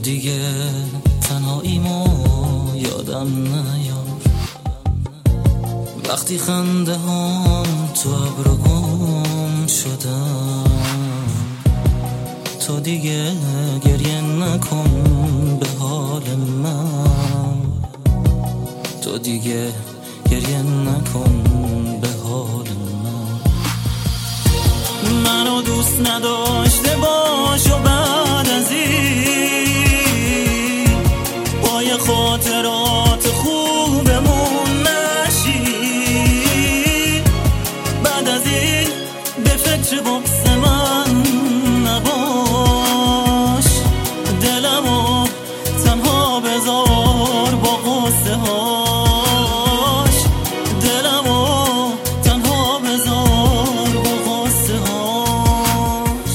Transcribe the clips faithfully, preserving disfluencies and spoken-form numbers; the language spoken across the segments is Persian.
دیگه تنهاییمو یادم نیار، وقتی خنده هم تو ابرو گم شدم. تو دیگه گریه نکن به حال من، تو دیگه گریه نکن به حال من. منو دوست نداشته باش و بعد از این با یه خاطرات خوبمون نشی. بعد از این به فکر بغض من نباش، دلمو تنها بذار با قصه هاش، دلمو تنها بذار با قصه هاش.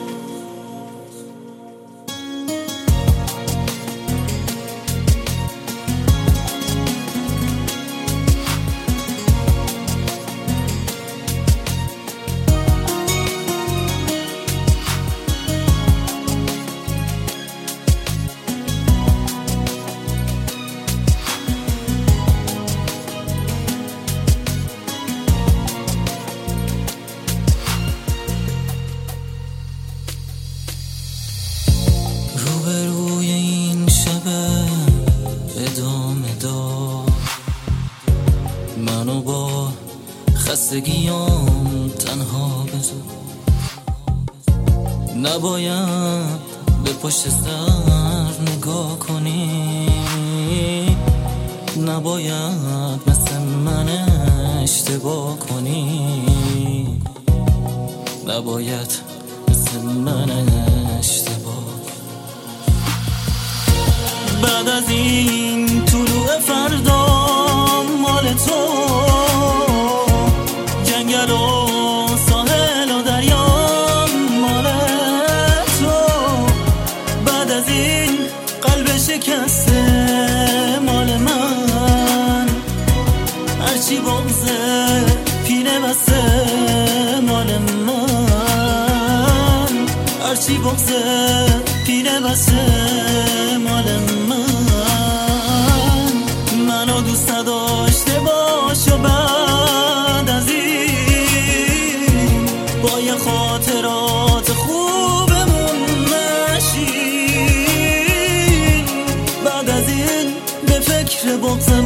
روبروی این شب ادامه دار، منو با خستگیام تنها بذار. نباید به پشت سر نگاه کنی، نباید مثل من اشتباه کنی، نباید مثل من اشتباه. بعد از این طلوع فردا مال تو، جنگل و ساحل و دریا مال تو. بعد از این قلب شکسته مال من، هرچی بغضه پینه بسته مال من، هرچی بغضه پینه بسته مال من. منو دوست نداشته باش و بعد از این با یه خاطرات خوبمون نشین. بعد از این به فکر بغض